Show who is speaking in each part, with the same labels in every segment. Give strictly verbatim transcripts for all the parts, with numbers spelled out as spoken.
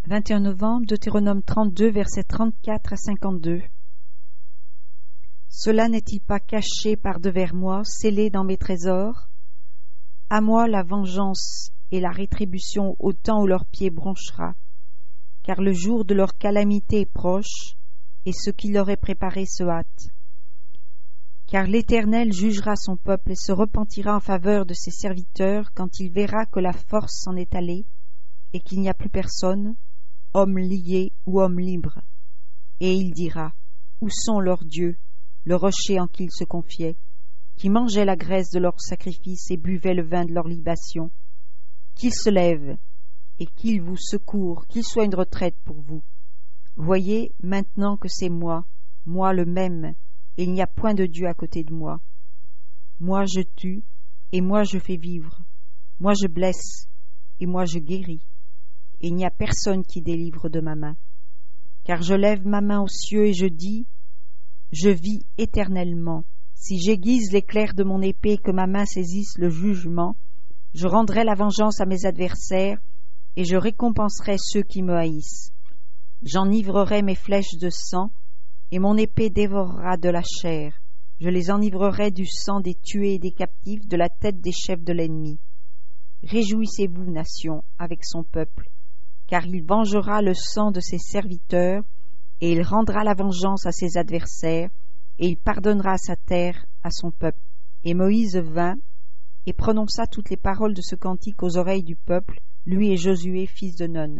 Speaker 1: vingt et un novembre, Deutéronome trente-deux, versets trente-quatre à cinquante-deux. Cela n'est-il pas caché par devers moi, scellé dans mes trésors? À moi la vengeance et la rétribution au temps où leur pied bronchera, car le jour de leur calamité est proche, et ce qui leur est préparé se hâte. Car l'Éternel jugera son peuple et se repentira en faveur de ses serviteurs quand il verra que la force s'en est allée et qu'il n'y a plus personne, homme lié ou homme libre. Et il dira: où sont leurs dieux, le rocher en qui ils se confiaient, qui mangeaient la graisse de leurs sacrifices et buvaient le vin de leurs libations? Qu'ils se lèvent et qu'ils vous secourent, qu'il soit une retraite pour vous. Voyez maintenant que c'est moi, moi le même, et il n'y a point de Dieu à côté de moi. Moi je tue, et moi je fais vivre. Moi je blesse, et moi je guéris. Et il n'y a personne qui délivre de ma main. Car je lève ma main aux cieux et je dis: je vis éternellement. Si j'aiguise l'éclair de mon épée et que ma main saisisse le jugement, je rendrai la vengeance à mes adversaires, et je récompenserai ceux qui me haïssent. J'enivrerai mes flèches de sang, et mon épée dévorera de la chair. Je les enivrerai du sang des tués et des captifs, de la tête des chefs de l'ennemi. Réjouissez-vous, nation, avec son peuple, car il vengera le sang de ses serviteurs, et il rendra la vengeance à ses adversaires, et il pardonnera sa terre à son peuple. Et Moïse vint et prononça toutes les paroles de ce cantique aux oreilles du peuple, lui et Josué, fils de Nun.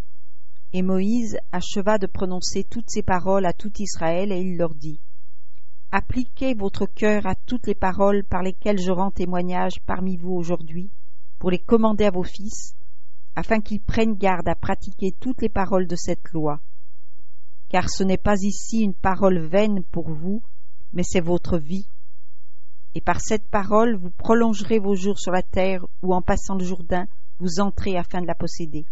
Speaker 1: Et Moïse acheva de prononcer toutes ces paroles à tout Israël, et il leur dit: appliquez votre cœur à toutes les paroles par lesquelles je rends témoignage parmi vous aujourd'hui, pour les commander à vos fils, afin qu'ils prennent garde à pratiquer toutes les paroles de cette loi. Car ce n'est pas ici une parole vaine pour vous, mais c'est votre vie. Et par cette parole vous prolongerez vos jours sur la terre, où en passant le Jourdain, vous entrez afin de la posséder.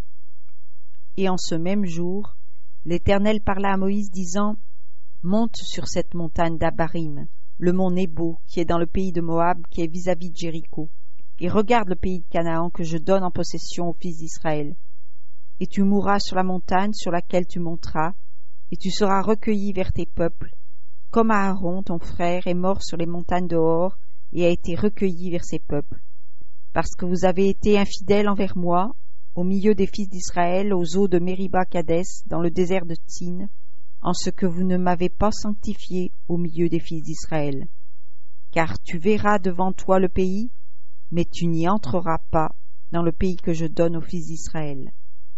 Speaker 1: Et en ce même jour, l'Éternel parla à Moïse, disant: monte sur cette montagne d'Abarim, le mont Nebo, qui est dans le pays de Moab, qui est vis-à-vis de Jéricho, et regarde le pays de Canaan que je donne en possession aux fils d'Israël. Et tu mourras sur la montagne sur laquelle tu monteras, et tu seras recueilli vers tes peuples, comme Aaron, ton frère, est mort sur les montagnes de Hor, et a été recueilli vers ses peuples. Parce que vous avez été infidèles envers moi, au milieu des fils d'Israël, aux eaux de Mériba-Kadès, dans le désert de Tsin, en ce que vous ne m'avez pas sanctifié au milieu des fils d'Israël. Car tu verras devant toi le pays, mais tu n'y entreras pas dans le pays que je donne aux fils d'Israël.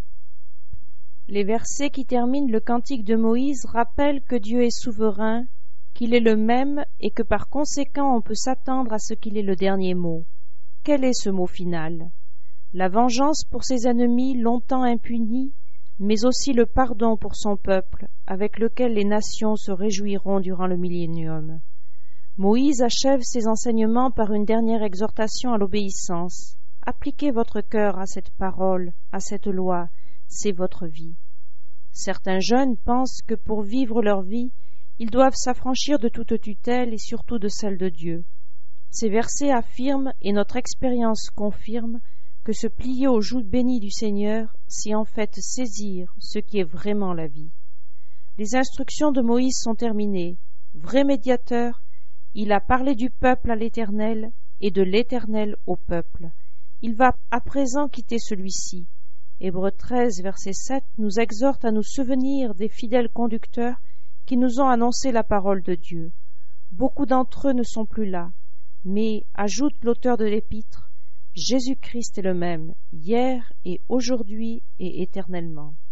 Speaker 2: Les versets qui terminent le cantique de Moïse rappellent que Dieu est souverain, qu'il est le même et que par conséquent on peut s'attendre à ce qu'il ait le dernier mot. Quel est ce mot final? La vengeance pour ses ennemis longtemps impunis, mais aussi le pardon pour son peuple, avec lequel les nations se réjouiront durant le millénium. Moïse achève ses enseignements par une dernière exhortation à l'obéissance. Appliquez votre cœur à cette parole, à cette loi, c'est votre vie. Certains jeunes pensent que pour vivre leur vie, ils doivent s'affranchir de toute tutelle et surtout de celle de Dieu. Ces versets affirment, et notre expérience confirme, que se plier au joug béni du Seigneur, c'est en fait saisir ce qui est vraiment la vie. Les instructions de Moïse sont terminées. Vrai médiateur, il a parlé du peuple à l'Éternel et de l'Éternel au peuple. Il va à présent quitter celui-ci. Hébreux treize, verset sept, nous exhorte à nous souvenir des fidèles conducteurs qui nous ont annoncé la parole de Dieu. Beaucoup d'entre eux ne sont plus là, mais, ajoute l'auteur de l'épître, Jésus-Christ est le même, hier et aujourd'hui et éternellement.